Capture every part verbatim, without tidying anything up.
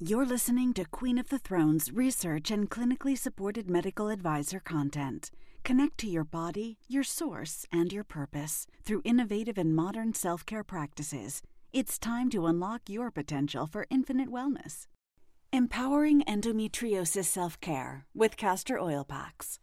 You're listening to Queen of the Thrones research and clinically supported medical advisor content. Connect to your body, your source, and your purpose through innovative and modern self-care practices. It's time to unlock your potential for infinite wellness. Empowering endometriosis self-care with castor oil packs.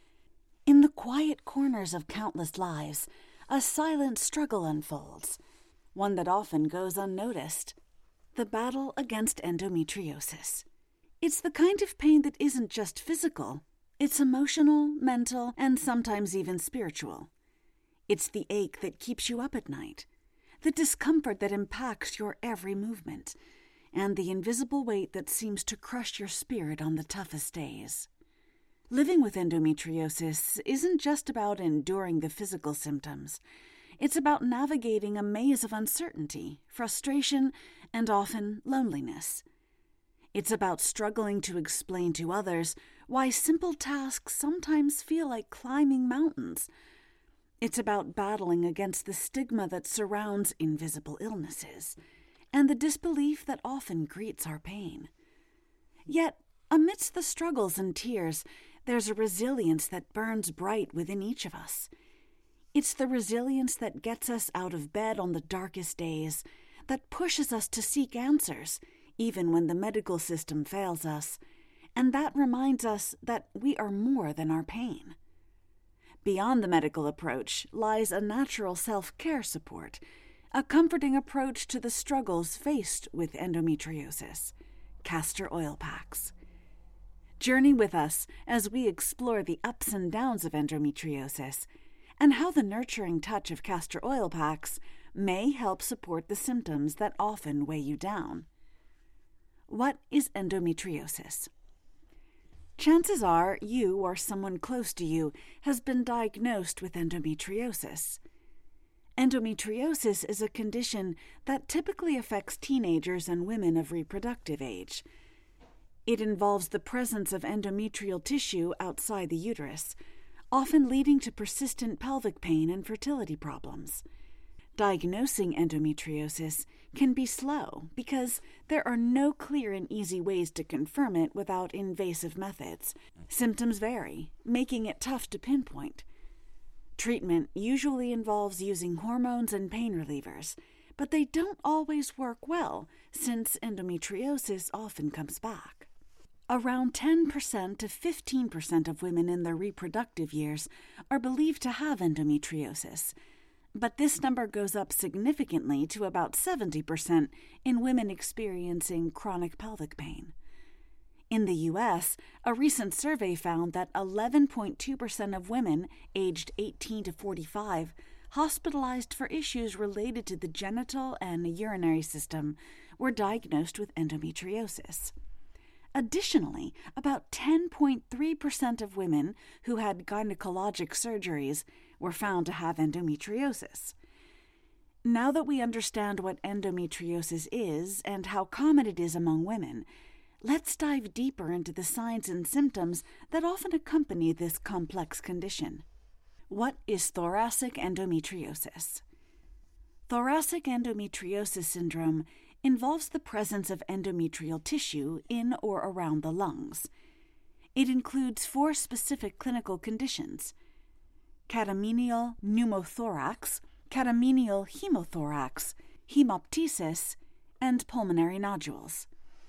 In the quiet corners of countless lives, a silent struggle unfolds, one that often goes unnoticed. The battle against endometriosis. It's the kind of pain that isn't just physical. It's emotional, mental, and sometimes even spiritual. It's the ache that keeps you up at night, the discomfort that impacts your every movement, and the invisible weight that seems to crush your spirit on the toughest days. Living with endometriosis isn't just about enduring the physical symptoms. It's about navigating a maze of uncertainty, frustration, and often loneliness. It's about struggling to explain to others why simple tasks sometimes feel like climbing mountains. It's about battling against the stigma that surrounds invisible illnesses and the disbelief that often greets our pain. Yet, amidst the struggles and tears, there's a resilience that burns bright within each of us. It's the resilience that gets us out of bed on the darkest days, that pushes us to seek answers, even when the medical system fails us, and that reminds us that we are more than our pain. Beyond the medical approach lies a natural self-care support, a comforting approach to the struggles faced with endometriosis, castor oil packs. Journey with us as we explore the ups and downs of endometriosis, and how the nurturing touch of castor oil packs may help support the symptoms that often weigh you down. What is endometriosis? Chances are you or someone close to you has been diagnosed with endometriosis. Endometriosis is a condition that typically affects teenagers and women of reproductive age. It involves the presence of endometrial tissue outside the uterus, often leading to persistent pelvic pain and fertility problems. Diagnosing endometriosis can be slow because there are no clear and easy ways to confirm it without invasive methods. Symptoms vary, making it tough to pinpoint. Treatment usually involves using hormones and pain relievers, but they don't always work well since endometriosis often comes back. Around ten percent to fifteen percent of women in their reproductive years are believed to have endometriosis, but this number goes up significantly to about seventy percent in women experiencing chronic pelvic pain. In the U S, a recent survey found that eleven point two percent of women aged eighteen to forty-five hospitalized for issues related to the genital and urinary system were diagnosed with endometriosis. Additionally, about ten point three percent of women who had gynecologic surgeries were found to have endometriosis. Now that we understand what endometriosis is and how common it is among women, let's dive deeper into the signs and symptoms that often accompany this complex condition. What is thoracic endometriosis? Thoracic endometriosis syndrome involves the presence of endometrial tissue in or around the lungs. It includes four specific clinical conditions: catamenial pneumothorax, catamenial hemothorax, hemoptysis, and pulmonary nodules.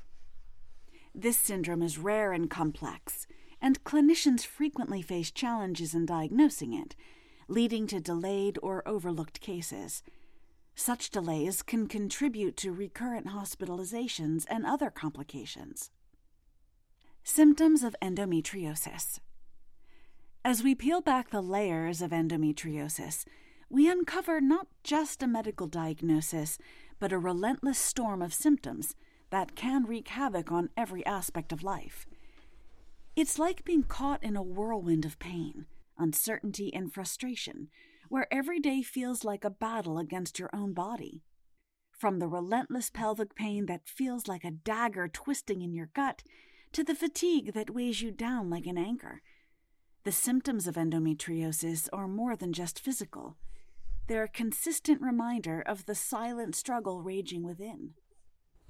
This syndrome is rare and complex, and clinicians frequently face challenges in diagnosing it, leading to delayed or overlooked cases. Such delays can contribute to recurrent hospitalizations and other complications. Symptoms of endometriosis. As we peel back the layers of endometriosis, we uncover not just a medical diagnosis, but a relentless storm of symptoms that can wreak havoc on every aspect of life. It's like being caught in a whirlwind of pain, uncertainty, and frustration, where every day feels like a battle against your own body. From the relentless pelvic pain that feels like a dagger twisting in your gut, to the fatigue that weighs you down like an anchor. The symptoms of endometriosis are more than just physical. They're a consistent reminder of the silent struggle raging within.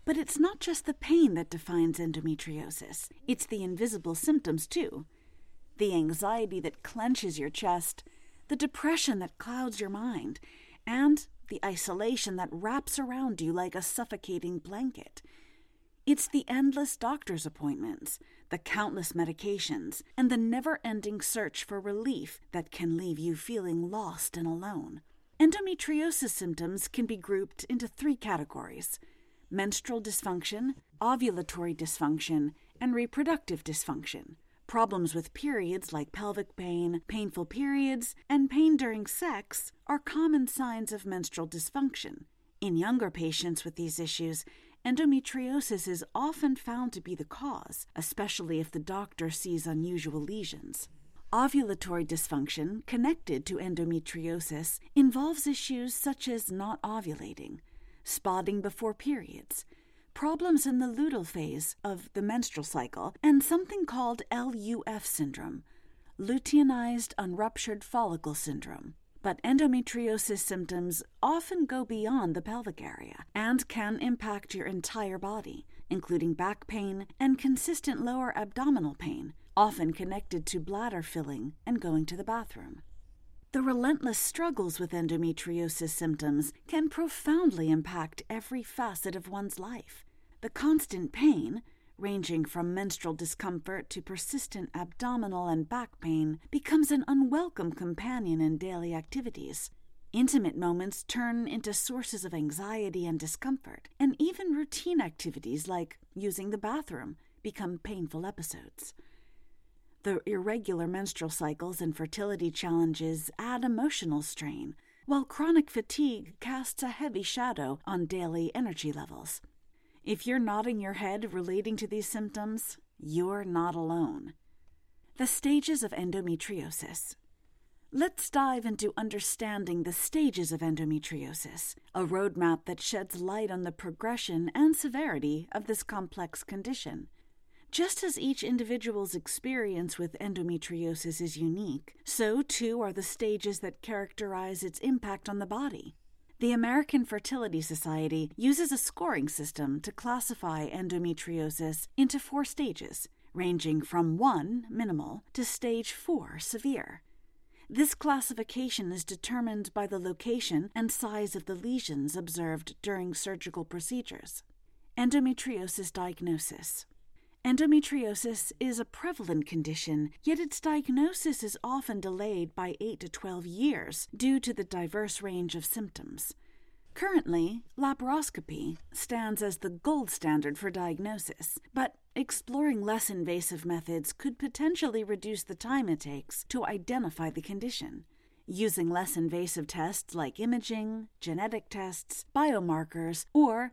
But it's not just the pain that defines endometriosis. It's the invisible symptoms, too. The anxiety that clenches your chest, the depression that clouds your mind, and the isolation that wraps around you like a suffocating blanket. It's the endless doctor's appointments, the countless medications, and the never-ending search for relief that can leave you feeling lost and alone. Endometriosis symptoms can be grouped into three categories: menstrual dysfunction, ovulatory dysfunction, and reproductive dysfunction. Problems with periods like pelvic pain, painful periods, and pain during sex are common signs of menstrual dysfunction. In younger patients with these issues, endometriosis is often found to be the cause, especially if the doctor sees unusual lesions. Ovulatory dysfunction connected to endometriosis involves issues such as not ovulating, spotting before periods, problems in the luteal phase of the menstrual cycle, and something called L U F syndrome, luteinized unruptured follicle syndrome. But endometriosis symptoms often go beyond the pelvic area and can impact your entire body, including back pain and consistent lower abdominal pain, often connected to bladder filling and going to the bathroom. The relentless struggles with endometriosis symptoms can profoundly impact every facet of one's life. The constant pain, ranging from menstrual discomfort to persistent abdominal and back pain, becomes an unwelcome companion in daily activities. Intimate moments turn into sources of anxiety and discomfort, and even routine activities like using the bathroom become painful episodes. The irregular menstrual cycles and fertility challenges add emotional strain, while chronic fatigue casts a heavy shadow on daily energy levels. If you're nodding your head relating to these symptoms, you're not alone. The stages of endometriosis. Let's dive into understanding the stages of endometriosis, a roadmap that sheds light on the progression and severity of this complex condition. Just as each individual's experience with endometriosis is unique, so too are the stages that characterize its impact on the body. The American Fertility Society uses a scoring system to classify endometriosis into four stages, ranging from one, minimal, to stage four, severe. This classification is determined by the location and size of the lesions observed during surgical procedures. Endometriosis diagnosis. Endometriosis is a prevalent condition, yet its diagnosis is often delayed by eight to twelve years due to the diverse range of symptoms. Currently, laparoscopy stands as the gold standard for diagnosis, but exploring less invasive methods could potentially reduce the time it takes to identify the condition. Using less invasive tests like imaging, genetic tests, biomarkers, or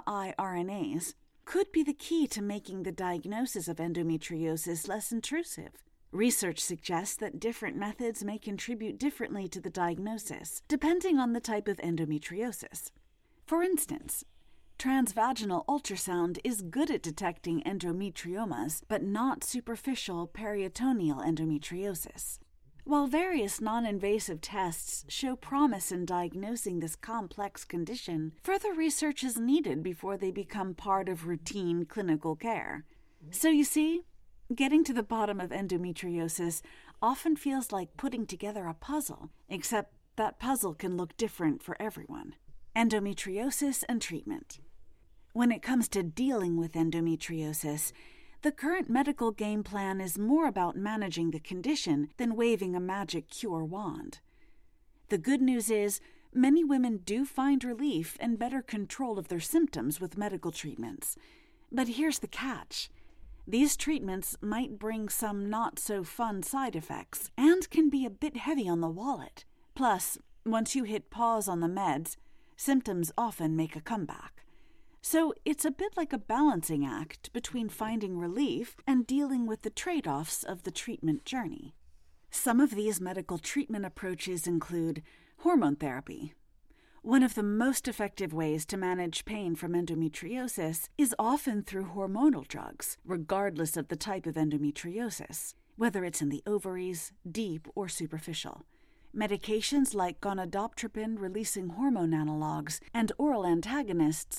miRNAs could be the key to making the diagnosis of endometriosis less intrusive. Research suggests that different methods may contribute differently to the diagnosis, depending on the type of endometriosis. For instance, transvaginal ultrasound is good at detecting endometriomas, but not superficial peritoneal endometriosis. While various non-invasive tests show promise in diagnosing this complex condition, further research is needed before they become part of routine clinical care. So you see, getting to the bottom of endometriosis often feels like putting together a puzzle, except that puzzle can look different for everyone. Endometriosis and treatment. When it comes to dealing with endometriosis, the current medical game plan is more about managing the condition than waving a magic cure wand. The good news is, many women do find relief and better control of their symptoms with medical treatments. But here's the catch. These treatments might bring some not-so-fun side effects and can be a bit heavy on the wallet. Plus, once you hit pause on the meds, symptoms often make a comeback. So it's a bit like a balancing act between finding relief and dealing with the trade-offs of the treatment journey. Some of these medical treatment approaches include hormone therapy. One of the most effective ways to manage pain from endometriosis is often through hormonal drugs, regardless of the type of endometriosis, whether it's in the ovaries, deep, or superficial. Medications like gonadotropin-releasing hormone analogs and oral antagonists,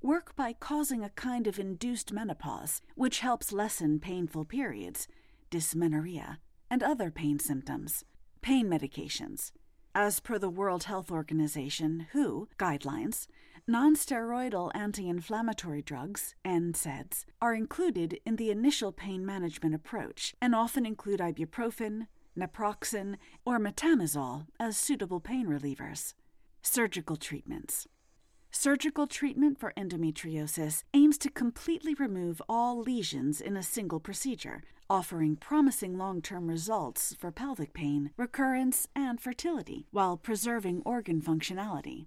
work by causing a kind of induced menopause, which helps lessen painful periods, dysmenorrhea, and other pain symptoms. Pain medications. As per the World Health Organization, W H O, guidelines, non-steroidal anti-inflammatory drugs, N SAIDs, are included in the initial pain management approach and often include ibuprofen, naproxen, or metamizole as suitable pain relievers. Surgical treatments. Surgical treatment for endometriosis aims to completely remove all lesions in a single procedure, offering promising long-term results for pelvic pain, recurrence, and fertility, while preserving organ functionality.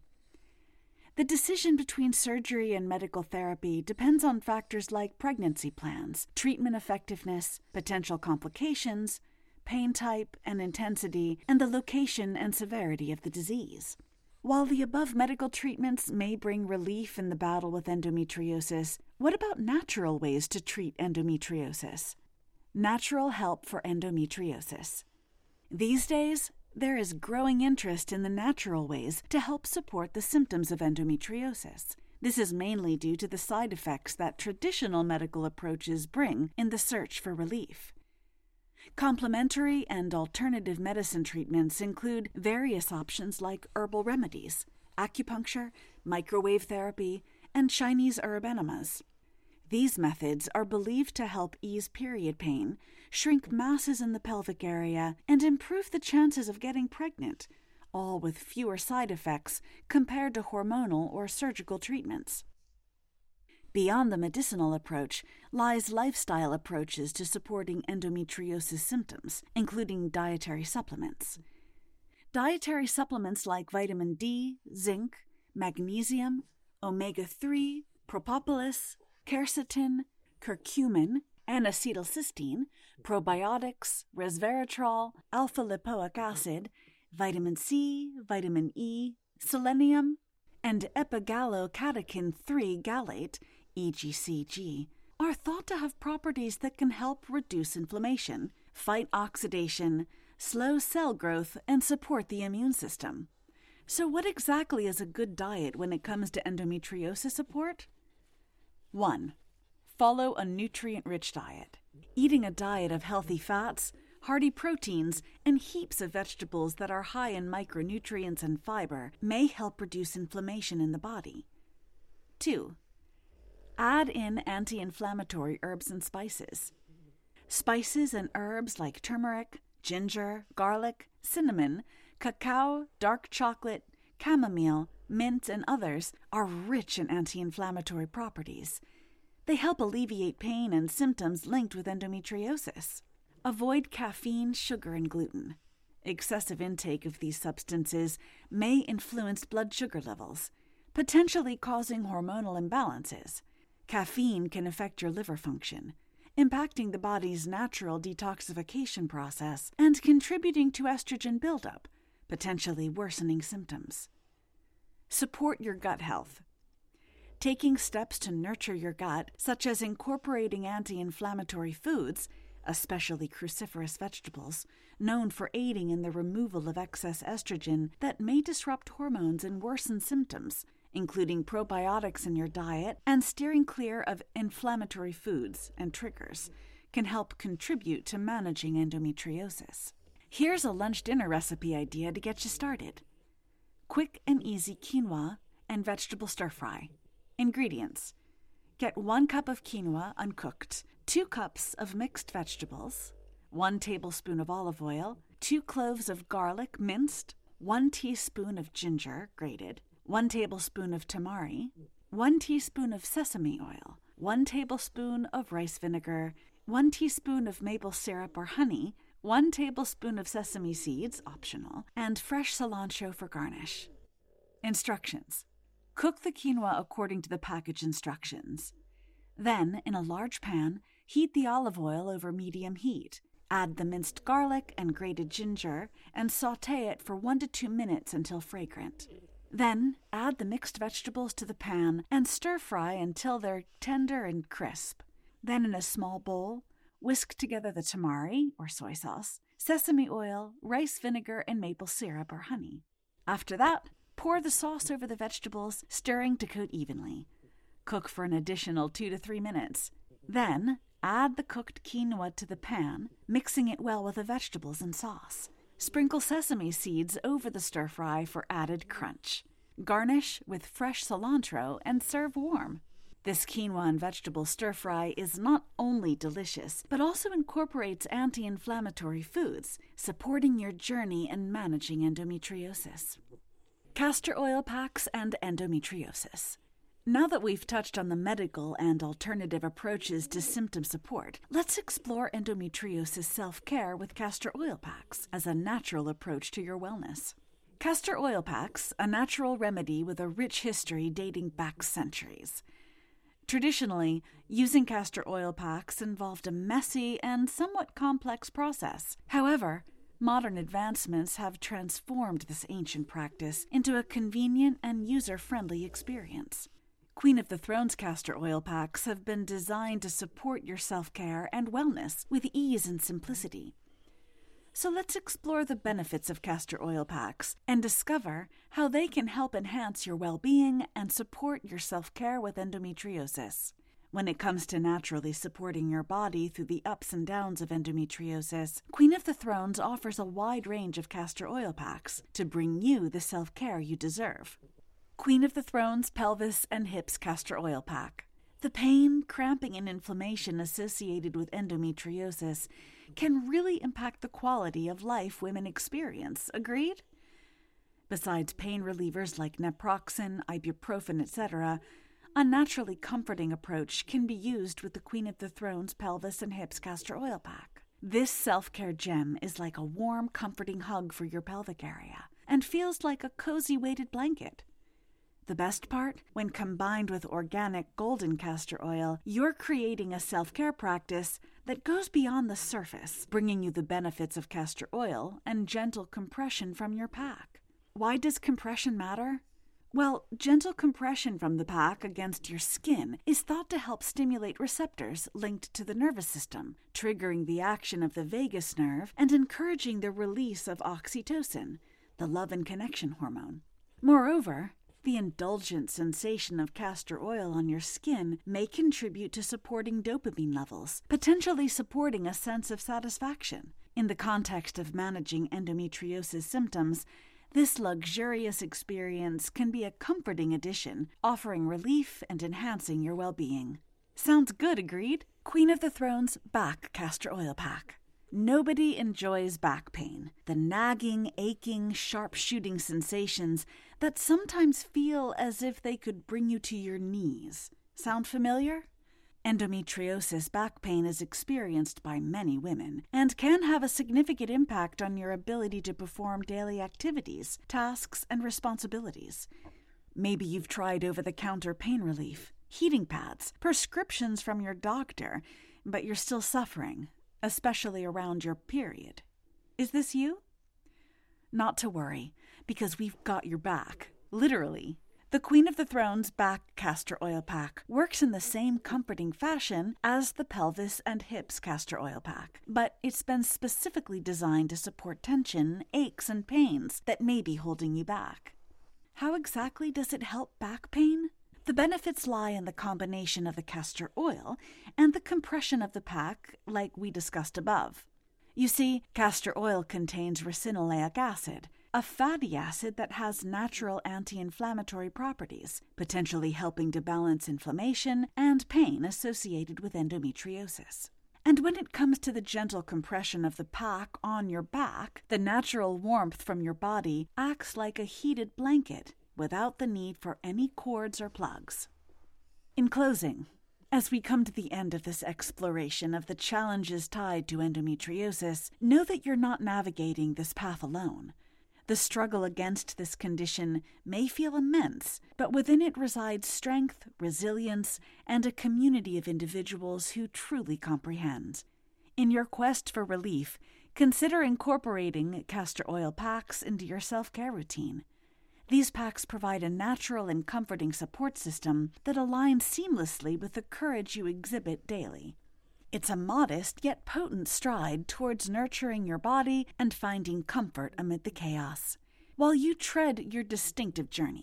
The decision between surgery and medical therapy depends on factors like pregnancy plans, treatment effectiveness, potential complications, pain type and intensity, and the location and severity of the disease. While the above medical treatments may bring relief in the battle with endometriosis, what about natural ways to treat endometriosis? Natural help for endometriosis. These days, there is growing interest in the natural ways to help support the symptoms of endometriosis. This is mainly due to the side effects that traditional medical approaches bring in the search for relief. Complementary and alternative medicine treatments include various options like herbal remedies, acupuncture, microwave therapy, and Chinese herb enemas. These methods are believed to help ease period pain, shrink masses in the pelvic area, and improve the chances of getting pregnant, all with fewer side effects compared to hormonal or surgical treatments. Beyond the medicinal approach lies lifestyle approaches to supporting endometriosis symptoms, including dietary supplements. Dietary supplements like vitamin D, zinc, magnesium, omega three, propolis, quercetin, curcumin, N-acetylcysteine, probiotics, resveratrol, alpha-lipoic acid, vitamin C, vitamin E, selenium, and epigallocatechin three gallate, E G C G, are thought to have properties that can help reduce inflammation, fight oxidation, slow cell growth, and support the immune system. So what exactly is a good diet when it comes to endometriosis support? one. Follow a nutrient-rich diet. Eating a diet of healthy fats, hearty proteins, and heaps of vegetables that are high in micronutrients and fiber may help reduce inflammation in the body. two. Add in anti-inflammatory herbs and spices. Spices and herbs like turmeric, ginger, garlic, cinnamon, cacao, dark chocolate, chamomile, mint, and others are rich in anti-inflammatory properties. They help alleviate pain and symptoms linked with endometriosis. Avoid caffeine, sugar, and gluten. Excessive intake of these substances may influence blood sugar levels, potentially causing hormonal imbalances. Caffeine can affect your liver function, impacting the body's natural detoxification process and contributing to estrogen buildup, potentially worsening symptoms. Support your gut health. Taking steps to nurture your gut, such as incorporating anti-inflammatory foods, especially cruciferous vegetables, known for aiding in the removal of excess estrogen that may disrupt hormones and worsen symptoms, including probiotics in your diet and steering clear of inflammatory foods and triggers, can help contribute to managing endometriosis. Here's a lunch-dinner recipe idea to get you started. Quick and easy quinoa and vegetable stir-fry. Ingredients: get one cup of quinoa uncooked, two cups of mixed vegetables, one tablespoon of olive oil, two cloves of garlic minced, one teaspoon of ginger grated, one tablespoon of tamari, one teaspoon of sesame oil, one tablespoon of rice vinegar, one teaspoon of maple syrup or honey, one tablespoon of sesame seeds, optional, and fresh cilantro for garnish. Instructions: cook the quinoa according to the package instructions. Then, in a large pan, heat the olive oil over medium heat. Add the minced garlic and grated ginger and sauté it for one to two minutes until fragrant. Then, add the mixed vegetables to the pan and stir-fry until they're tender and crisp. Then, in a small bowl, whisk together the tamari, or soy sauce, sesame oil, rice vinegar, and maple syrup or honey. After that, pour the sauce over the vegetables, stirring to coat evenly. Cook for an additional two to three minutes. Then, add the cooked quinoa to the pan, mixing it well with the vegetables and sauce. Sprinkle sesame seeds over the stir-fry for added crunch. Garnish with fresh cilantro and serve warm. This quinoa and vegetable stir-fry is not only delicious, but also incorporates anti-inflammatory foods, supporting your journey in managing endometriosis. Castor oil packs and endometriosis. Now that we've touched on the medical and alternative approaches to symptom support, let's explore endometriosis self-care with castor oil packs as a natural approach to your wellness. Castor oil packs, a natural remedy with a rich history dating back centuries. Traditionally, using castor oil packs involved a messy and somewhat complex process. However, modern advancements have transformed this ancient practice into a convenient and user-friendly experience. Queen of the Thrones castor oil packs have been designed to support your self-care and wellness with ease and simplicity. So let's explore the benefits of castor oil packs and discover how they can help enhance your well-being and support your self-care with endometriosis. When it comes to naturally supporting your body through the ups and downs of endometriosis, Queen of the Thrones offers a wide range of castor oil packs to bring you the self-care you deserve. Queen of the Thrones Pelvis and Hips Castor Oil Pack. The pain, cramping, and inflammation associated with endometriosis can really impact the quality of life women experience, agreed? Besides pain relievers like naproxen, ibuprofen, et cetera, a naturally comforting approach can be used with the Queen of the Thrones Pelvis and Hips Castor Oil Pack. This self-care gem is like a warm, comforting hug for your pelvic area and feels like a cozy weighted blanket. The best part? When combined with organic golden castor oil, you're creating a self-care practice that goes beyond the surface, bringing you the benefits of castor oil and gentle compression from your pack. Why does compression matter? Well, gentle compression from the pack against your skin is thought to help stimulate receptors linked to the nervous system, triggering the action of the vagus nerve and encouraging the release of oxytocin, the love and connection hormone. Moreover, the indulgent sensation of castor oil on your skin may contribute to supporting dopamine levels, potentially supporting a sense of satisfaction. In the context of managing endometriosis symptoms, this luxurious experience can be a comforting addition, offering relief and enhancing your well-being. Sounds good, agreed? Queen of the Thrones Back Castor Oil Pack. Nobody enjoys back pain, the nagging, aching, sharp-shooting sensations that sometimes feel as if they could bring you to your knees. Sound familiar? Endometriosis back pain is experienced by many women and can have a significant impact on your ability to perform daily activities, tasks, and responsibilities. Maybe you've tried over-the-counter pain relief, heating pads, prescriptions from your doctor, but you're still suffering, especially around your period. Is this you? Not to worry, because we've got your back, literally. The Queen of the Thrones Back Castor Oil Pack works in the same comforting fashion as the Pelvis and Hips Castor Oil Pack, but it's been specifically designed to support tension, aches, and pains that may be holding you back. How exactly does it help back pain? The benefits lie in the combination of the castor oil and the compression of the pack, like we discussed above. You see, castor oil contains ricinoleic acid, a fatty acid that has natural anti-inflammatory properties, potentially helping to balance inflammation and pain associated with endometriosis. And when it comes to the gentle compression of the pack on your back, the natural warmth from your body acts like a heated blanket, without the need for any cords or plugs. In closing, as we come to the end of this exploration of the challenges tied to endometriosis, know that you're not navigating this path alone. The struggle against this condition may feel immense, but within it resides strength, resilience, and a community of individuals who truly comprehend. In your quest for relief, consider incorporating castor oil packs into your self-care routine. These packs provide a natural and comforting support system that aligns seamlessly with the courage you exhibit daily. It's a modest yet potent stride towards nurturing your body and finding comfort amid the chaos. While you tread your distinctive journey,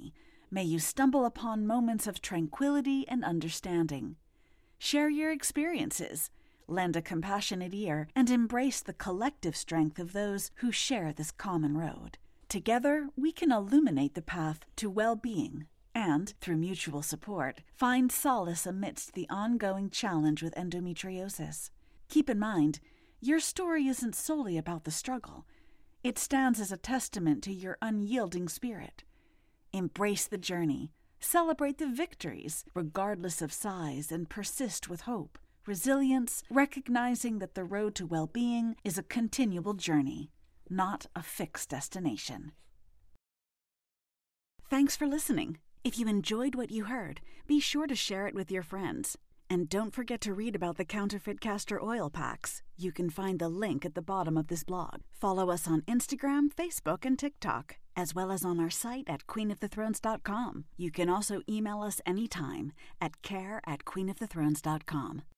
May you stumble upon moments of tranquility and understanding. Share your experiences, lend a compassionate ear, and embrace the collective strength of those who share this common road. Together, we can illuminate the path to well-being and, through mutual support, find solace amidst the ongoing challenge with endometriosis. Keep in mind, your story isn't solely about the struggle. It stands as a testament to your unyielding spirit. Embrace the journey, celebrate the victories, regardless of size, and persist with hope, resilience, recognizing that the road to well-being is a continual journey, not a fixed destination. Thanks for listening. If you enjoyed what you heard, be sure to share it with your friends. And don't forget to read about the counterfeit castor oil packs. You can find the link at the bottom of this blog. Follow us on Instagram, Facebook, and TikTok, as well as on our site at queen of the thrones dot com. You can also email us anytime at care at queen of the thrones dot com.